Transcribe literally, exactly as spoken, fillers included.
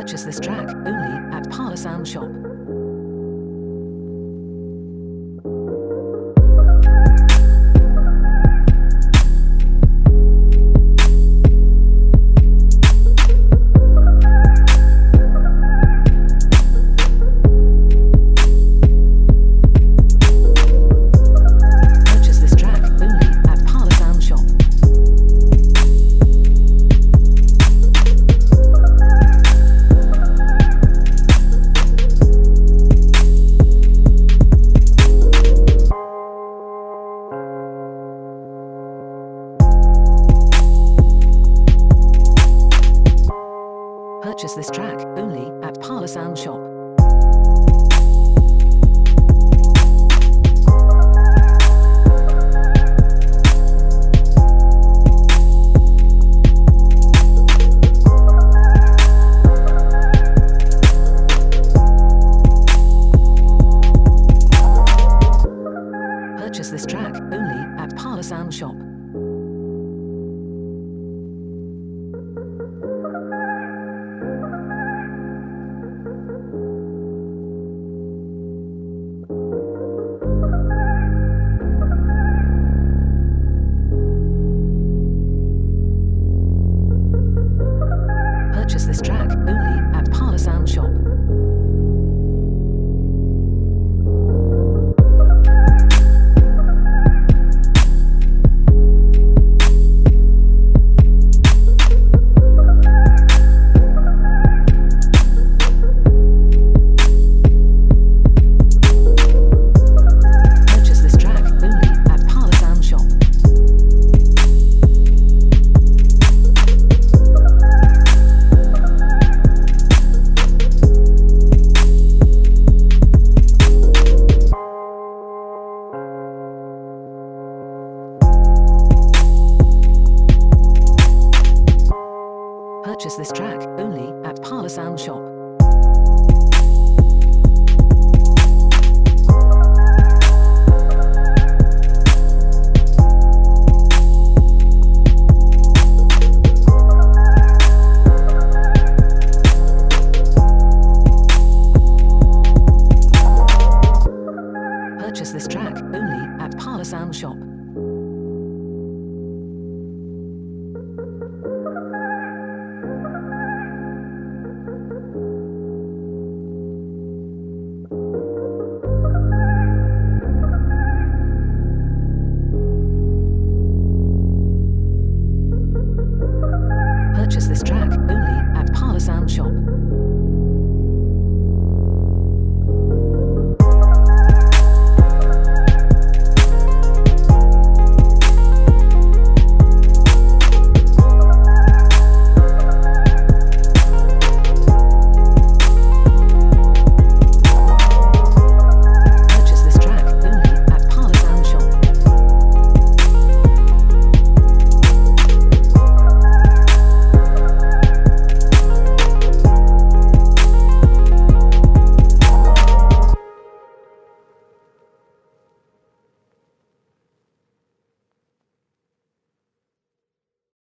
Purchase this track only at Parlour Sound Shop. Purchase this track only at Parlour Sound Shop. Purchase this track only at Parlour Sound Shop. Purchase this track only at Parlour Sound Shop. Purchase this track only at Parlour Sound Shop. Purchase this track only at Parlour Sound Shop. Purchase this track only at Parlour Sound Shop. Purchase this track only at Parlour Sound Shop.